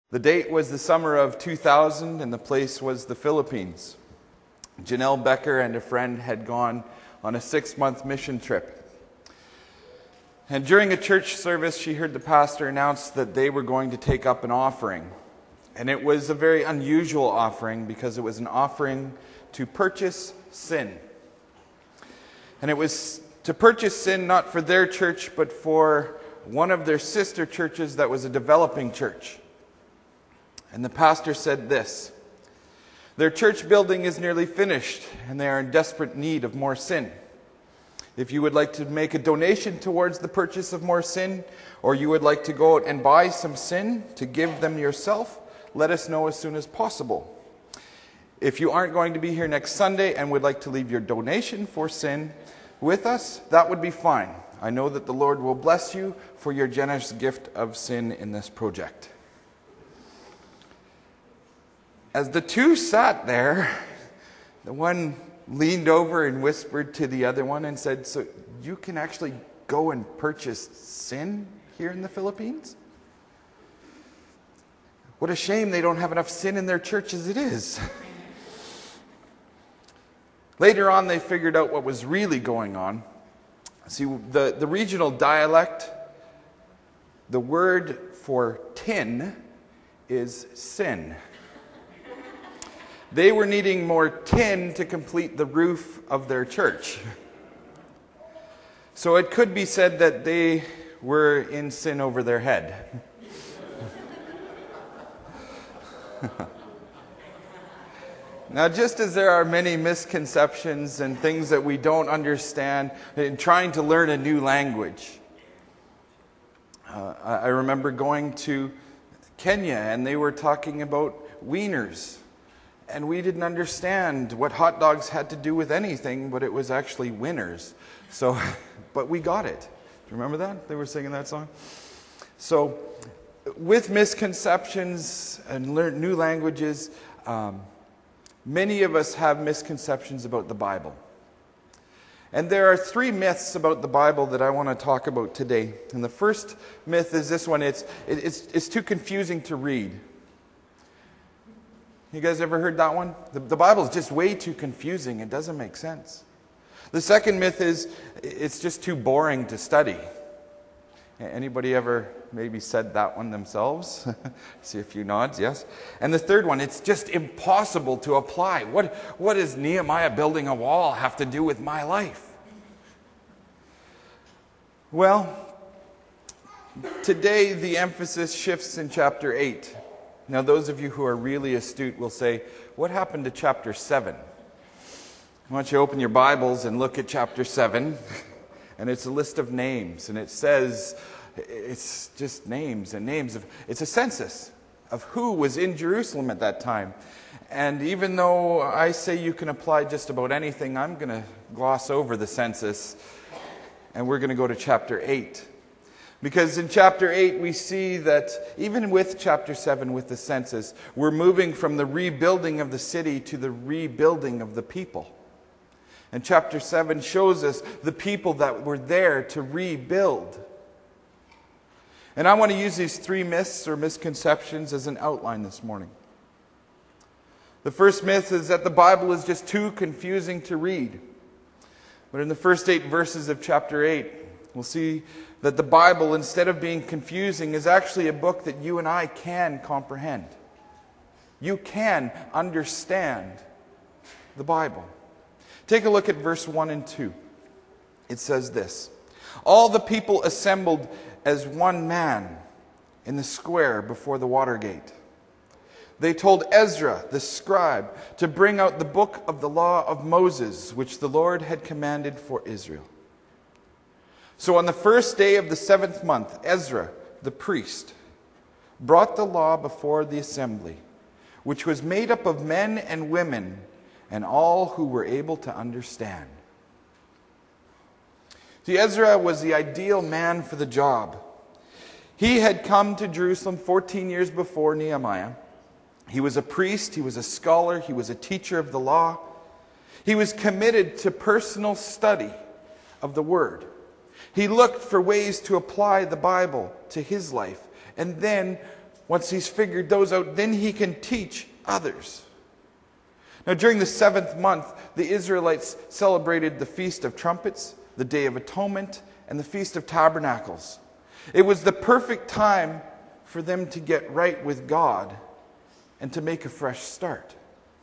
The date was the summer of 2000 and the place was the Philippines. Janelle Becker and a friend had gone on a 6-month mission trip. And during a church service, she heard the pastor announce that they were going to take up an offering. And it was a very unusual offering because it was an offering to purchase sin. And it was to purchase sin not for their church, but for one of their sister churches that was a developing church. And the pastor said this: their church building is nearly finished, and they are in desperate need of more sin. If you would like to make a donation towards the purchase of more sin, or you would like to go out and buy some sin to give them yourself, let us know as soon as possible. If you aren't going to be here next Sunday and would like to leave your donation for sin with us, that would be fine. I know that the Lord will bless you for your generous gift of sin in this project. As the two sat there, the one leaned over and whispered to the other one and said, "So you can actually go and purchase sin here in the Philippines? What a shame they don't have enough sin in their church as it is." Later on, they figured out what was really going on. See, the regional dialect, the word for tin is sin. They were needing more tin to complete the roof of their church. So it could be said that they were in sin over their head. Now, just as there are many misconceptions and things that we don't understand in trying to learn a new language, I remember going to Kenya and they were talking about wieners. And we didn't understand what hot dogs had to do with anything, but it was actually winners. So, but we got it. Do you remember that? They were singing that song? So, with misconceptions and new languages, many of us have misconceptions about the Bible. And there are 3 myths about the Bible that I want to talk about today. And the first myth is this one: it's too confusing to read. You guys ever heard that one? The Bible is just way too confusing. It doesn't make sense. The second myth is it's just too boring to study. Anybody ever maybe said that one themselves? See a few nods, yes. And the third one, it's just impossible to apply. What does Nehemiah building a wall have to do with my life? Well, today the emphasis shifts in chapter 8. Now, those of you who are really astute will say, what happened to chapter 7? I want you to open your Bibles and look at chapter 7. And it's a list of names. And it says, it's just names and names. It's a census of who was in Jerusalem at that time. And even though I say you can apply just about anything, I'm going to gloss over the census. And we're going to go to chapter 8. Because in chapter 8 we see that even with chapter 7, with the census, we're moving from the rebuilding of the city to the rebuilding of the people. And chapter 7 shows us the people that were there to rebuild. And I want to use these 3 myths or misconceptions as an outline this morning. The first myth is that the Bible is just too confusing to read. But in the first 8 verses of chapter 8, we'll see that the Bible, instead of being confusing, is actually a book that you and I can comprehend. You can understand the Bible. Take a look at verse 1 and 2. It says this: all the people assembled as one man in the square before the water gate. They told Ezra, the scribe, to bring out the book of the law of Moses, which the Lord had commanded for Israel. So on the first day of the 7th month, Ezra, the priest, brought the law before the assembly, which was made up of men and women, and all who were able to understand. See, Ezra was the ideal man for the job. He had come to Jerusalem 14 years before Nehemiah. He was a priest, he was a scholar, he was a teacher of the law. He was committed to personal study of the Word. He looked for ways to apply the Bible to his life. And then Once he's figured those out, then he can teach others. Now, during the 7th month, the Israelites celebrated the Feast of Trumpets, the Day of Atonement, and the Feast of Tabernacles. It was the perfect time for them to get right with God and to make a fresh start.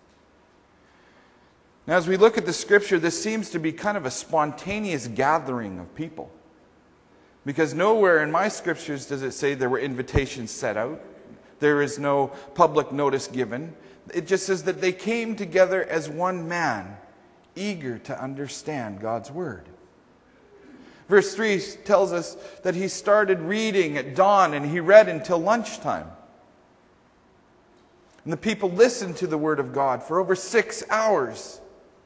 Now, as we look at the scripture, this seems to be kind of a spontaneous gathering of people. Because nowhere in my scriptures does it say there were invitations set out. There is no public notice given. It just says that they came together as one man, eager to understand God's word. Verse 3 tells us that he started reading at dawn and he read until lunchtime. And the people listened to the word of God for over 6 hours.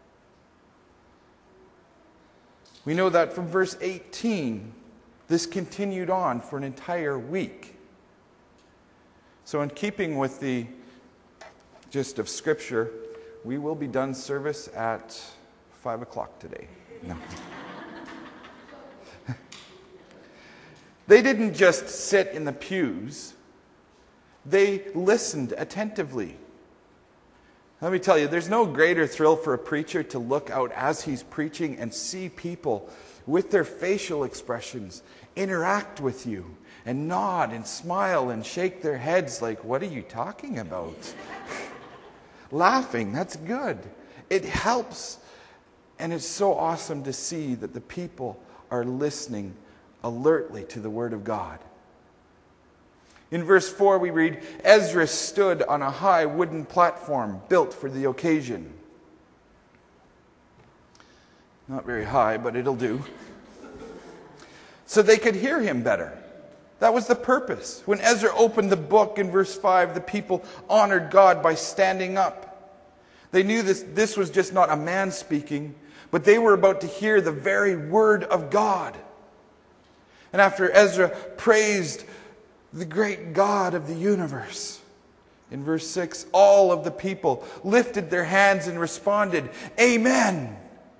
We know that from verse 18, this continued on for an entire week. So in keeping with the gist of Scripture, we will be done service at 5 o'clock today. No. They didn't just sit in the pews. They listened attentively. Let me tell you, there's no greater thrill for a preacher to look out as he's preaching and see people with their facial expressions interact with you and nod and smile and shake their heads like, what are you talking about? Laughing, that's good. It helps. And it's so awesome to see that the people are listening alertly to the word of God. In verse 4 we read, Ezra stood on a high wooden platform built for the occasion. Not very high, but it'll do. So they could hear him better. That was the purpose. When Ezra opened the book in verse 5, the people honored God by standing up. They knew this was just not a man speaking, but they were about to hear the very word of God. And after Ezra praised the great God of the universe, in verse 6, all of the people lifted their hands and responded, Amen.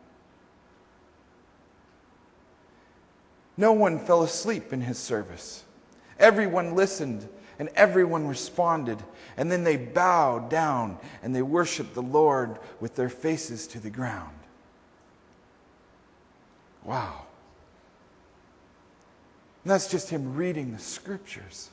No one fell asleep in his service. Everyone listened and everyone responded. And then they bowed down and they worshiped the Lord with their faces to the ground. Wow. And that's just him reading the scriptures.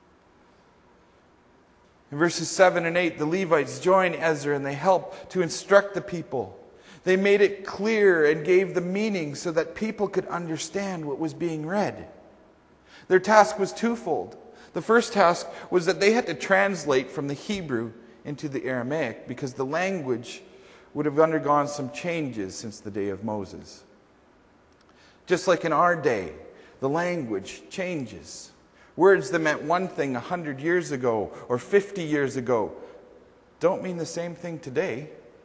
In verses 7 and 8, the Levites join Ezra and they help to instruct the people. They made it clear and gave the meaning so that people could understand what was being read. Their task was twofold. The first task was that they had to translate from the Hebrew into the Aramaic because the language would have undergone some changes since the day of Moses. Just like in our day, the language changes. Words that meant one thing 100 years ago or 50 years ago don't mean the same thing today.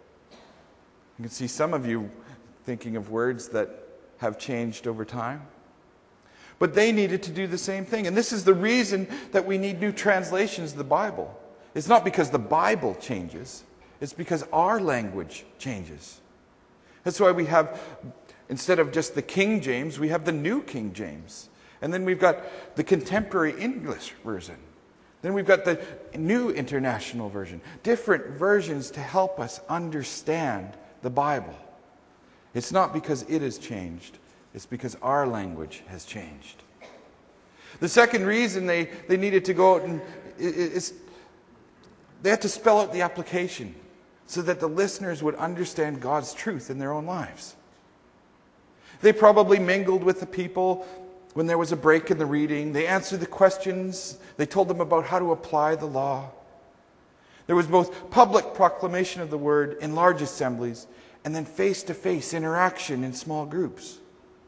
You can see some of you thinking of words that have changed over time. But they needed to do the same thing. And this is the reason that we need new translations of the Bible. It's not because the Bible changes. It's because our language changes. That's why we have, instead of just the King James, we have the New King James. And then we've got the contemporary English version. Then we've got the New International Version. Different versions to help us understand the Bible. It's not because it has changed. It's because our language has changed. The second reason they needed to go out and is they had to spell out the application so that the listeners would understand God's truth in their own lives. They probably mingled with the people when there was a break in the reading. They answered the questions. They told them about how to apply the law. There was both public proclamation of the word in large assemblies and then face-to-face interaction in small groups.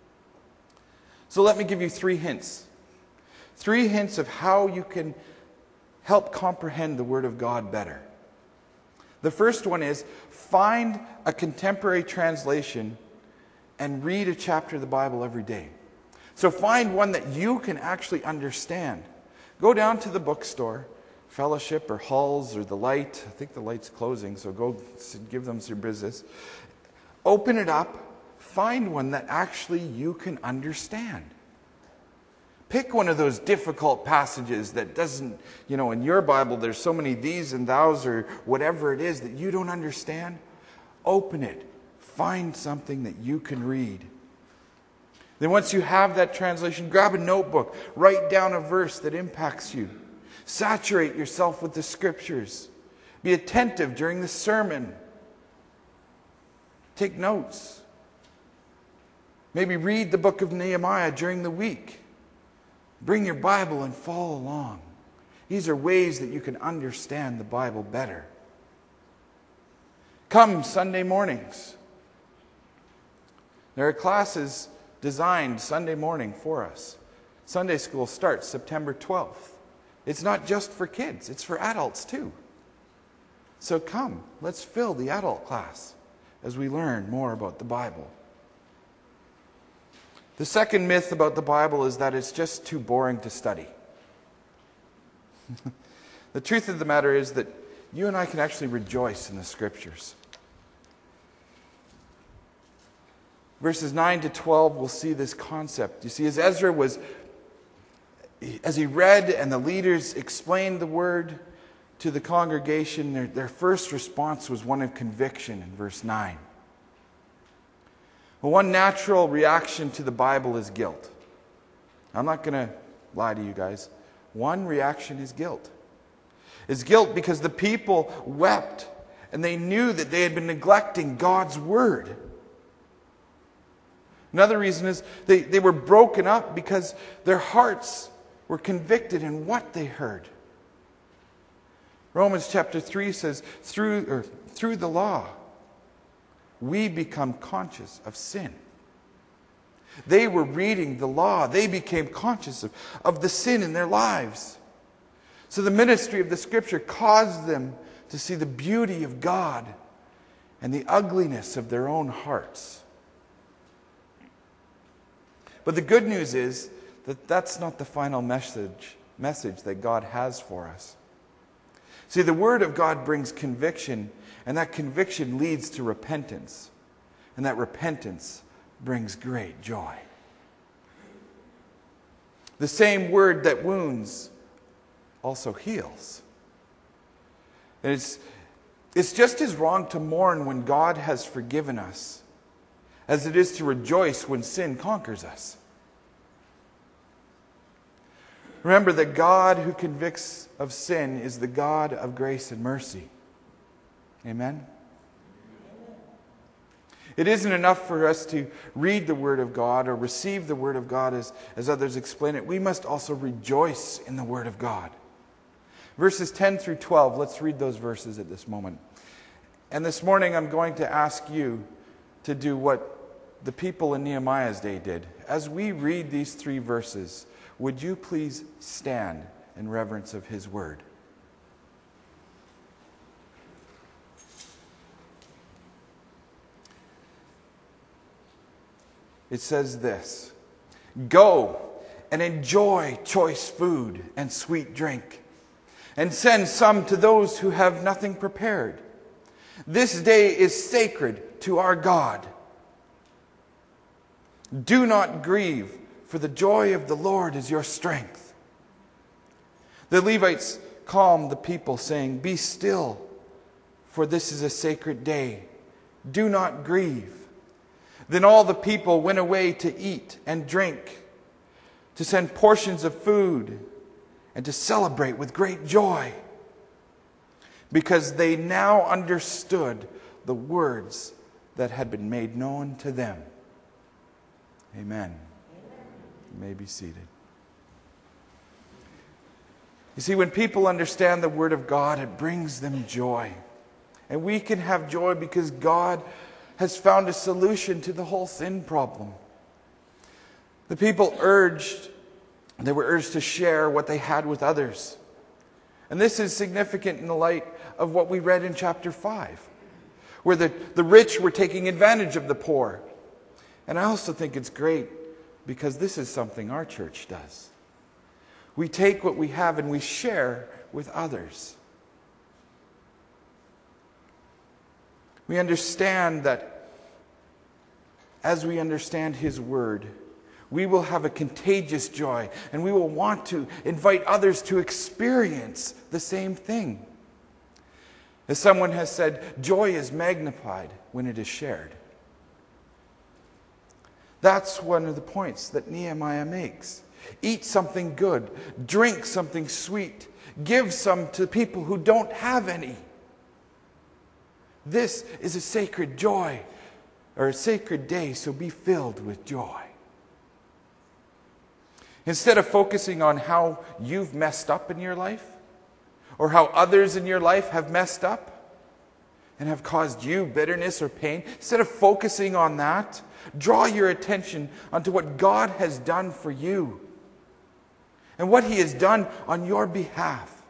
So let me give you 3 hints. 3 hints of how you can help comprehend the Word of God better. The first one is find a contemporary translation and read a chapter of the Bible every day. So find one that you can actually understand. Go down to the bookstore, Fellowship or Halls or The Light. I think The Light's closing, so go give them some business. Open it up. Find one that actually you can understand. Pick one of those difficult passages that doesn't, in your Bible there's so many these and thous or whatever it is that you don't understand. Open it. Find something that you can read. Then once you have that translation, grab a notebook. Write down a verse that impacts you. Saturate yourself with the Scriptures. Be attentive during the sermon. Take notes. Maybe read the book of Nehemiah during the week. Bring your Bible and follow along. These are ways that you can understand the Bible better. Come Sunday mornings. There are classes designed Sunday morning for us. Sunday school starts September 12th. It's not just for kids, it's for adults too. So come, let's fill the adult class as we learn more about the Bible. The second myth about the Bible is that it's just too boring to study. The truth of the matter is that you and I can actually rejoice in the Scriptures. Verses 9 to 12, we'll see this concept. You see, as he read and the leaders explained the word to the congregation, their first response was one of conviction in verse 9. Well, one natural reaction to the Bible is guilt. I'm not going to lie to you guys. One reaction is guilt. It's guilt because the people wept and they knew that they had been neglecting God's word. Another reason is they were broken up because their hearts were convicted in what they heard. Romans chapter 3 says, through the law, we become conscious of sin. They were reading the law. They became conscious of the sin in their lives. So the ministry of the Scripture caused them to see the beauty of God and the ugliness of their own hearts. But the good news is that that's not the final message that God has for us. See, the Word of God brings conviction, and that conviction leads to repentance. And that repentance brings great joy. The same Word that wounds also heals. And it's just as wrong to mourn when God has forgiven us as it is to rejoice when sin conquers us. Remember that God who convicts of sin is the God of grace and mercy. Amen? It isn't enough for us to read the Word of God or receive the Word of God as others explain it. We must also rejoice in the Word of God. Verses 10 through 12, let's read those verses at this moment. And this morning I'm going to ask you to do what the people in Nehemiah's day did. As we read these 3 verses, would you please stand in reverence of His Word? It says this: "Go and enjoy choice food and sweet drink, and send some to those who have nothing prepared. This day is sacred to our God. Do not grieve, for the joy of the Lord is your strength." The Levites calmed the people, saying, "Be still, for this is a sacred day. Do not grieve." Then all the people went away to eat and drink, to send portions of food, and to celebrate with great joy, because they now understood the words that had been made known to them. Amen. You may be seated. You see, when people understand the Word of God, it brings them joy. And we can have joy because God has found a solution to the whole sin problem. The people were urged to share what they had with others. And this is significant in the light of what we read in chapter 5, where the rich were taking advantage of the poor. And I also think it's great because this is something our church does. We take what we have and we share with others. We understand that as we understand His Word, We will have a contagious joy, and we will want to invite others to experience the same thing. As someone has said, joy is magnified when it is shared. That's one of the points that Nehemiah makes. Eat something good, drink something sweet, give some to people who don't have any. This is a sacred joy, or a sacred day, so be filled with joy. Instead of focusing on how you've messed up in your life, or how others in your life have messed up and have caused you bitterness or pain, instead of focusing on that, draw your attention onto what God has done for you and what He has done on your behalf.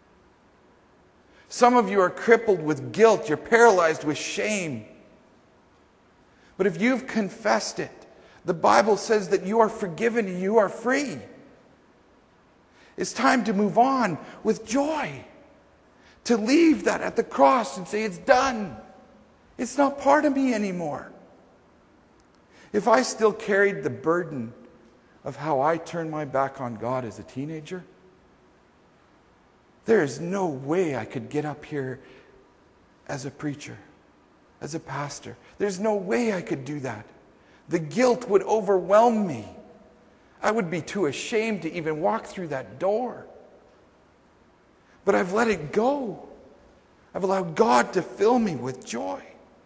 Some of you are crippled with guilt. You're paralyzed with shame. But if you've confessed it, the Bible says that you are forgiven and you are free. It's time to move on with joy. To leave that at the cross and say, it's done. It's not part of me anymore. If I still carried the burden of how I turned my back on God as a teenager, there is no way I could get up here as a preacher, as a pastor. There's no way I could do that. The guilt would overwhelm me. I would be too ashamed to even walk through that door. But I've let it go. I've allowed God to fill me with joy.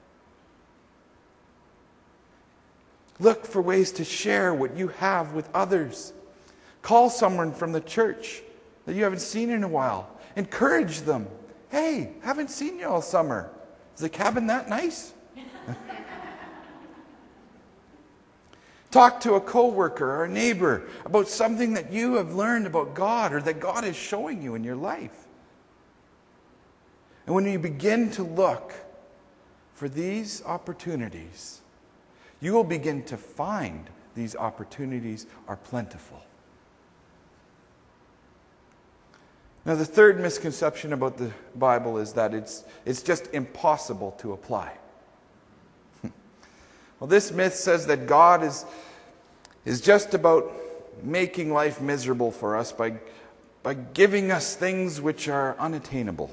Look for ways to share what you have with others. Call someone from the church that you haven't seen in a while. Encourage them. Hey, haven't seen you all summer. Is the cabin that nice? Talk to a coworker or a neighbor about something that you have learned about God or that God is showing you in your life. And when you begin to look for these opportunities, you will begin to find these opportunities are plentiful. Now, the third misconception about the Bible is that it's just impossible to apply. Well, this myth says that God is just about making life miserable for us by giving us things which are unattainable.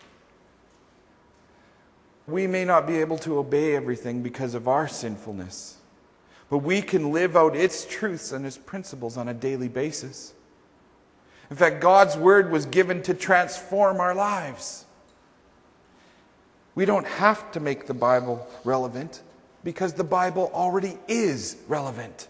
We may not be able to obey everything because of our sinfulness, but we can live out its truths and its principles on a daily basis. In fact, God's Word was given to transform our lives. We don't have to make the Bible relevant because the Bible already is relevant.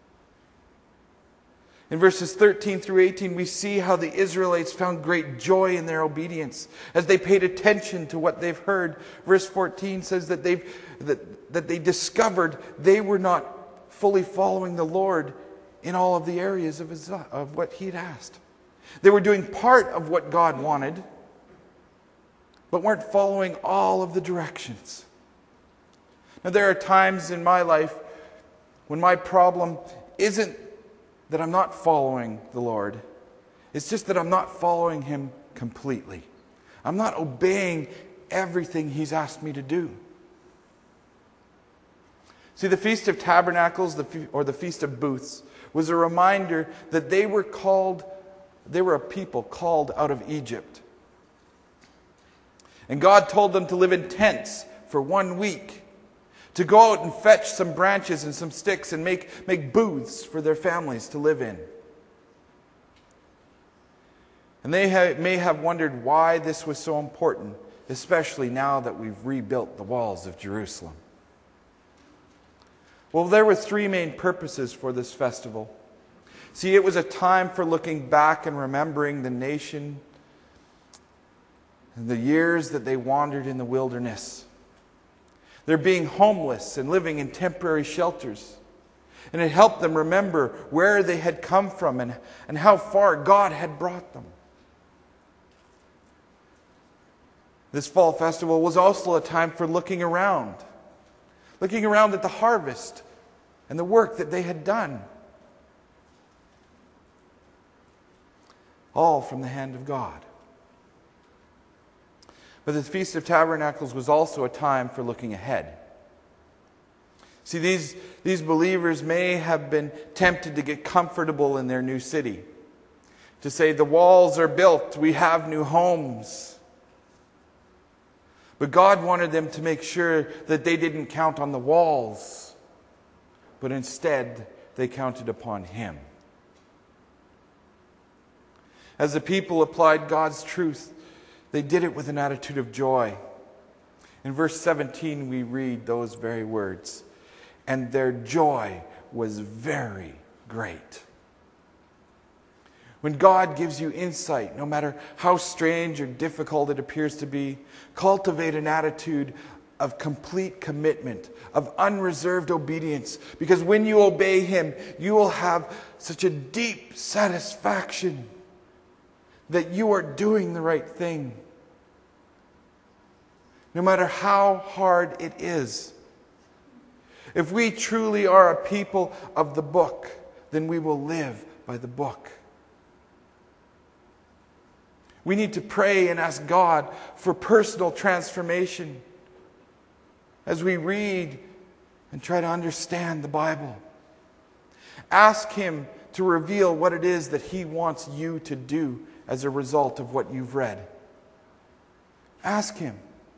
In verses 13 through 18, we see how the Israelites found great joy in their obedience as they paid attention to what they've heard. Verse 14 says that they discovered they were not fully following the Lord in all of the areas of what He'd asked. They were doing part of what God wanted, but weren't following all of the directions. Now, there are times in my life when my problem isn't that I'm not following the Lord. It's just that I'm not following Him completely. I'm not obeying everything He's asked me to do. See, the Feast of Tabernacles, or the Feast of Booths, was a reminder that they were a people called out of Egypt. And God told them to live in tents for 1 week. To go out and fetch some branches and some sticks and make booths for their families to live in. And they may have wondered why this was so important, especially now that we've rebuilt the walls of Jerusalem. Well, there were 3 main purposes for this festival. See, it was a time for looking back and remembering the nation and the years that they wandered in the wilderness. They're being homeless and living in temporary shelters. And it helped them remember where they had come from and how far God had brought them. This fall festival was also a time for looking around at the harvest and the work that they had done. All from the hand of God. But the Feast of Tabernacles was also a time for looking ahead. See, these believers may have been tempted to get comfortable in their new city. To say, the walls are built, we have new homes. But God wanted them to make sure that they didn't count on the walls, but instead they counted upon Him. As the people applied God's truth, they did it with an attitude of joy. In verse 17 we read those very words. And their joy was very great. When God gives you insight, no matter how strange or difficult it appears to be, cultivate an attitude of complete commitment, of unreserved obedience. Because when you obey Him, you will have such a deep satisfaction that you are doing the right thing. No matter how hard it is. If we truly are a people of the book, then we will live by the book. We need to pray and ask God for personal transformation as we read and try to understand the Bible. Ask Him to reveal what it is that He wants you to do as a result of what you've read. Ask Him.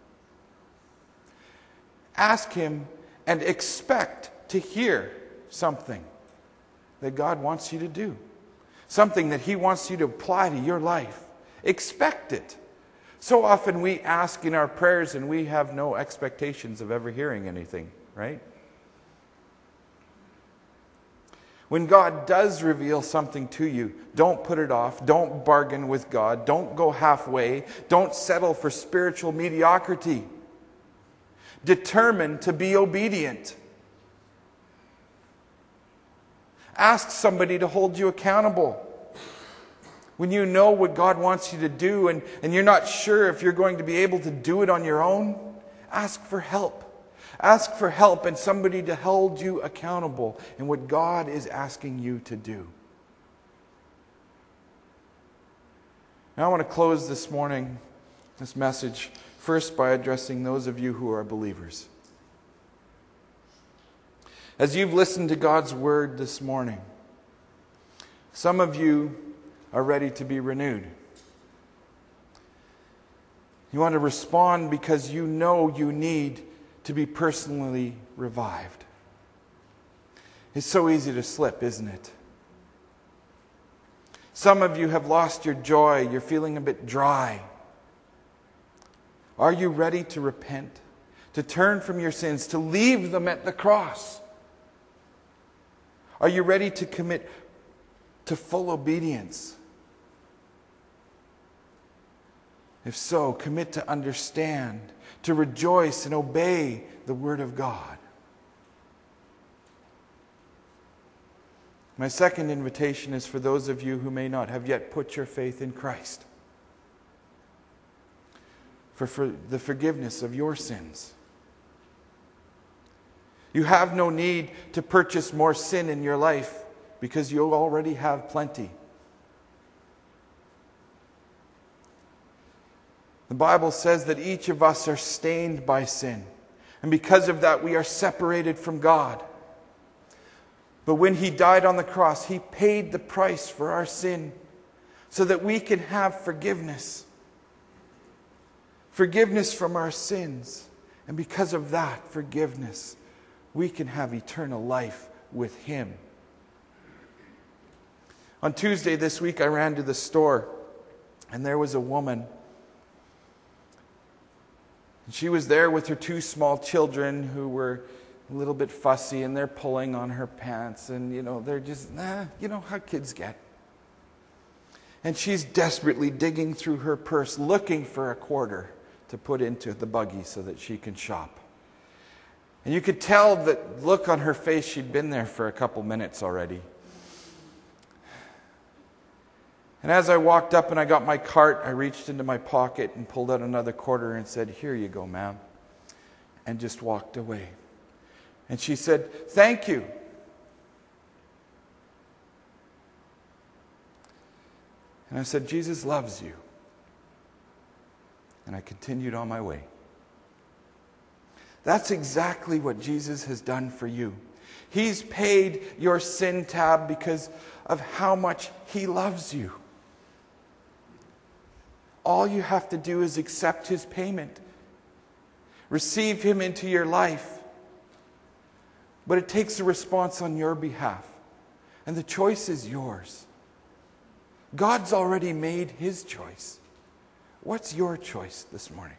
Ask Him and expect to hear something that God wants you to do. Something that He wants you to apply to your life. Expect it. So often we ask in our prayers and we have no expectations of ever hearing anything, right? When God does reveal something to you, don't put it off. Don't bargain with God. Don't go halfway. Don't settle for spiritual mediocrity. Determine to be obedient. Ask somebody to hold you accountable. When you know what God wants you to do and you're not sure if you're going to be able to do it on your own, ask for help. Ask for help and somebody to hold you accountable in what God is asking you to do. Now I want to close this morning, this message, first by addressing those of you who are believers. As you've listened to God's word this morning, some of you are ready to be renewed. You want to respond because you know you need to be personally revived. It's so easy to slip, isn't it? Some of you have lost your joy. You're feeling a bit dry. Are you ready to repent? To turn from your sins? To leave them at the cross? Are you ready to commit to full obedience? If so, commit to understand, to rejoice and obey the Word of God. My second invitation is for those of you who may not have yet put your faith in Christ. For the forgiveness of your sins. You have no need to purchase more sin in your life because you already have plenty. The Bible says that each of us are stained by sin. And because of that, we are separated from God. But when He died on the cross, He paid the price for our sin so that we can have forgiveness. Forgiveness from our sins. And because of that forgiveness, we can have eternal life with Him. On Tuesday this week, I ran to the store, and there was a woman. And she was there with her two small children who were a little bit fussy, and they're pulling on her pants, and they're just, you know how kids get. And she's desperately digging through her purse looking for a quarter to put into the buggy so that she can shop. And you could tell that look on her face, she'd been there for a couple minutes already. And as I walked up and I got my cart, I reached into my pocket and pulled out another quarter and said, "Here you go, ma'am," and just walked away. And she said, "Thank you." And I said, "Jesus loves you." And I continued on my way. That's exactly what Jesus has done for you. He's paid your sin tab because of how much He loves you. All you have to do is accept His payment. Receive Him into your life. But it takes a response on your behalf. And the choice is yours. God's already made His choice. What's your choice this morning?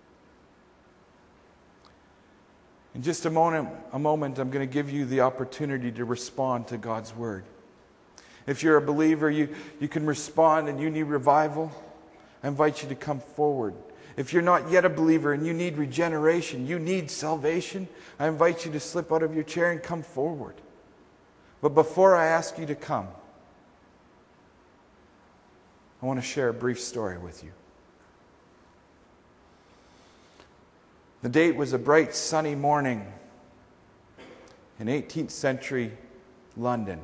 In just a moment, I'm going to give you the opportunity to respond to God's Word. If you're a believer, you can respond and you need revival, I invite you to come forward. If you're not yet a believer and you need regeneration, you need salvation, I invite you to slip out of your chair and come forward. But before I ask you to come, I want to share a brief story with you. The date was a bright sunny morning in 18th century London.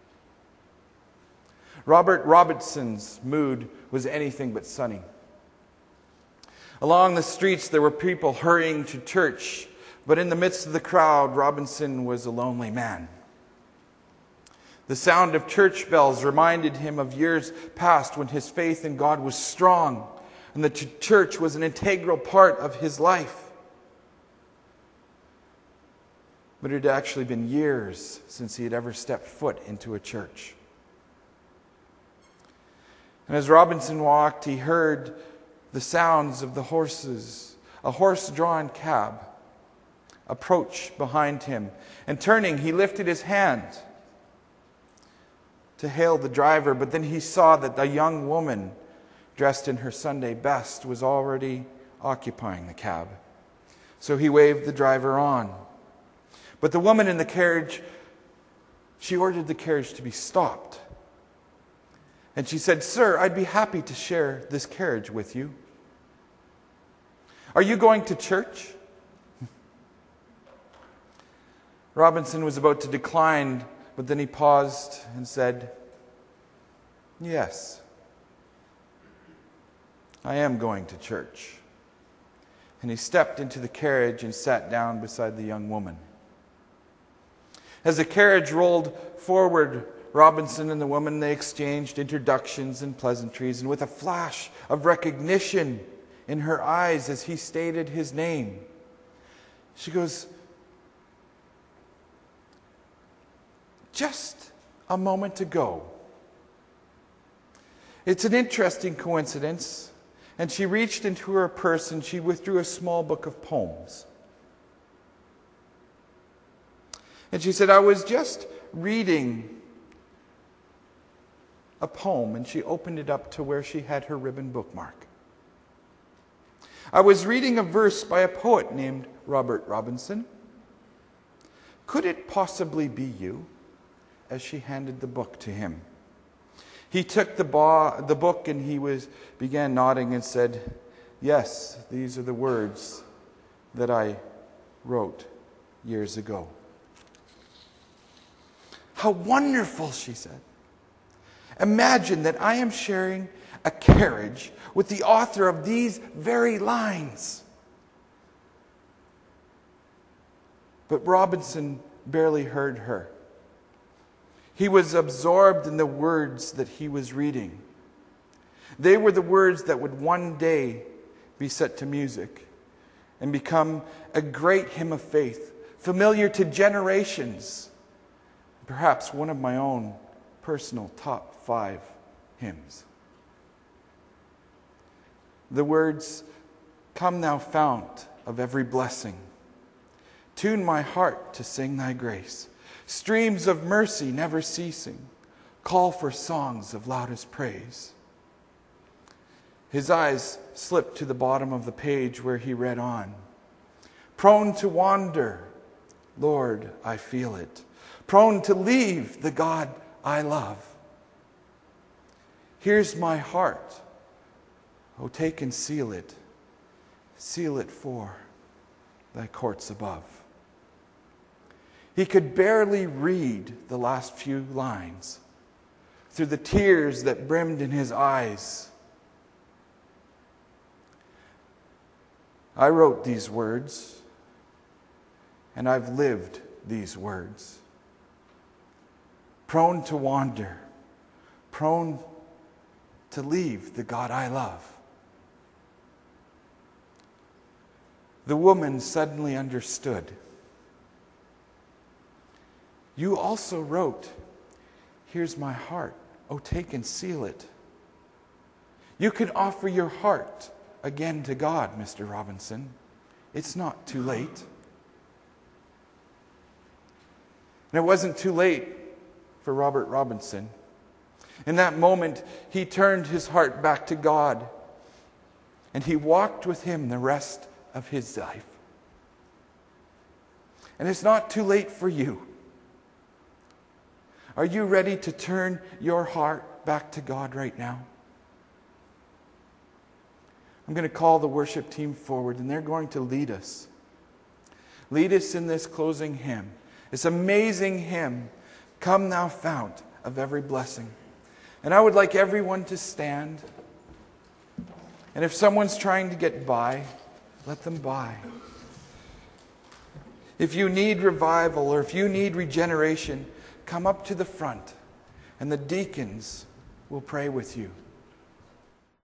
Robert Robinson's mood was anything but sunny. Along the streets there were people hurrying to church, but in the midst of the crowd, Robinson was a lonely man. The sound of church bells reminded him of years past when his faith in God was strong and the church was an integral part of his life. But it had actually been years since he had ever stepped foot into a church. And as Robinson walked, he heard the sounds of the horses, a horse-drawn cab, approach behind him. And turning, he lifted his hand to hail the driver, but then he saw that a young woman dressed in her Sunday best was already occupying the cab. So he waved the driver on. But the woman in the carriage, she ordered the carriage to be stopped. And she said, "Sir, I'd be happy to share this carriage with you. Are you going to church?" Robinson was about to decline, but then he paused and said, "Yes, I am going to church." And he stepped into the carriage and sat down beside the young woman. As the carriage rolled forward, Robinson and the woman, they exchanged introductions and pleasantries, and with a flash of recognition in her eyes as he stated his name, she goes, "Just a moment ago." It's an interesting coincidence. And she reached into her purse and she withdrew a small book of poems. And she said, "I was just reading a poem," and she opened it up to where she had her ribbon bookmark. "I was reading a verse by a poet named Robert Robinson. Could it possibly be you?" As she handed the book to him. He took the book and he began nodding and said, "Yes, these are the words that I wrote years ago." "How wonderful," she said. "Imagine that I am sharing a carriage with the author of these very lines." But Robinson barely heard her. He was absorbed in the words that he was reading. They were the words that would one day be set to music and become a great hymn of faith, familiar to generations. Perhaps one of my own personal top 5 hymns. The words, "Come thou fount of every blessing, tune my heart to sing thy grace. Streams of mercy never ceasing, call for songs of loudest praise." His eyes slipped to the bottom of the page where he read on. "Prone to wander, Lord, I feel it. Prone to leave the God I love. Here's my heart. Oh, take and seal it for thy courts above." He could barely read the last few lines through the tears that brimmed in his eyes. I wrote these words and I've lived these words. Prone to wander, prone to leave the God I love. The woman suddenly understood. You also wrote, "Here's my heart. Oh, take and seal it." You can offer your heart again to God, Mr. Robinson. It's not too late. And it wasn't too late for Robert Robinson. In that moment, he turned his heart back to God, and he walked with Him the rest of his life. And it's not too late for you. Are you ready to turn your heart back to God right now? I'm going to call the worship team forward, and they're going to lead us. Lead us in this closing hymn. This amazing hymn, "Come Thou Fount of Every Blessing." And I would like everyone to stand. And if someone's trying to get by, let them by. If you need revival or if you need regeneration, come up to the front, and the deacons will pray with you.